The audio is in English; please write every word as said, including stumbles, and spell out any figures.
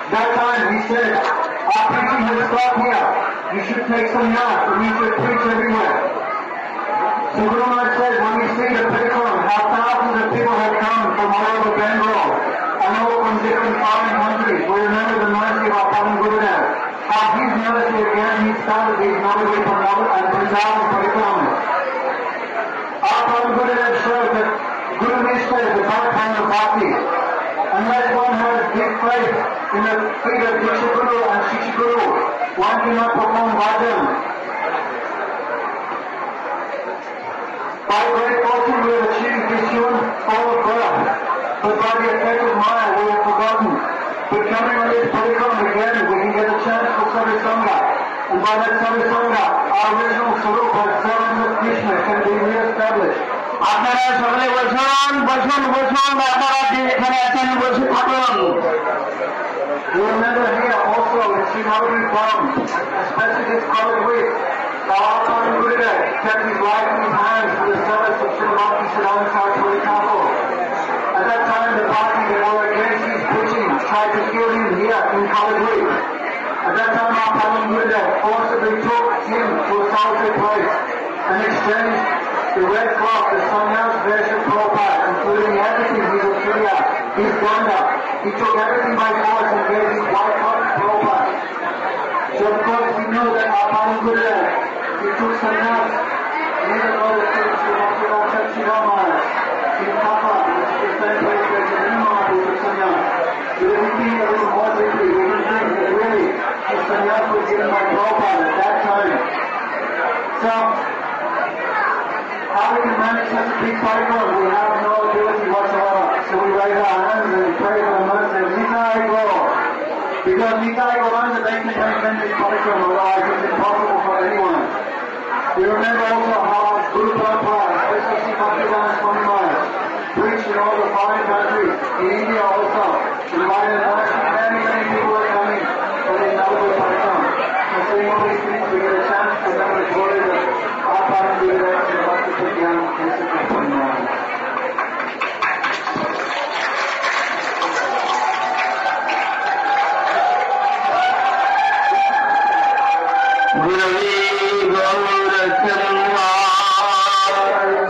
That time he said, our preaching has stopped here. You should take some yards and you should preach everywhere. So Guru Maharaj says, when we see the Parikram, how thousands of people have come from all over Bengal and all from different foreign countries, we remember the mercy of our Param Gurudev. How his mercy again, he started these Navadvip and Vrindavan Parikramas. Our Param Gurudev showed that Guru Nishta is the backbone of Bhakti. Unless one has deep faith in the feet of Diksha Guru and Shiksha Guru, one cannot perform bhajan. By great fortune we have achieved this human form of birth, but by the effect of Maya we have forgotten. But coming on this Parikram again, we can get a chance for Savisanga. And by that Savisanga, our original Sarup as servants of Krishna can be re-established. আপনারা সকলে বসুন বসুন বসুন আপনারা যে এখানে আছেন বসে থাকুন। We remember here also in Sri Navadvip Param, especially this covered week, that our Param Gurudev kept his life in his hands for the service of Sri Bhakti Siddhanta Saraswati Thakur. At that time the party that were against his preaching tried to kill him here in covered week. At that time our Param Gurudev forcibly took him to a solitary place and exchanged the red cloth, the sannyas version of Prabhupada, including everything he was clear, his ganda. He took everything by force and gave his white cloth to Prabhupada. So of course we know that our Param Gurudev, he took sannyas, neither other things to Bhaktivedanta Shiva Maharaj, in Papa, which is the same place where Jagannath Maharaj took sannyas. So if we think a little more deeply, we can think that really the sannyas was given by Prabhupada at that time. So, how we can manage such a big Parikram? We have no ability whatsoever. So we raise our hands and we pray for the mercy of Nitai Gaur. Because Nitai Gauranga, they can maintain this Parikram, otherwise it's impossible for anyone. We remember also how Guru Parampara, especially Bhaktivedanta Swami Maharaj, preached in all the foreign countries, in India also, invited many, many people are coming for this Navadvip Parikram. And seeing all these things, we get a chance to remember the glory of our Param Gurudev and Bhakti Pradhyam.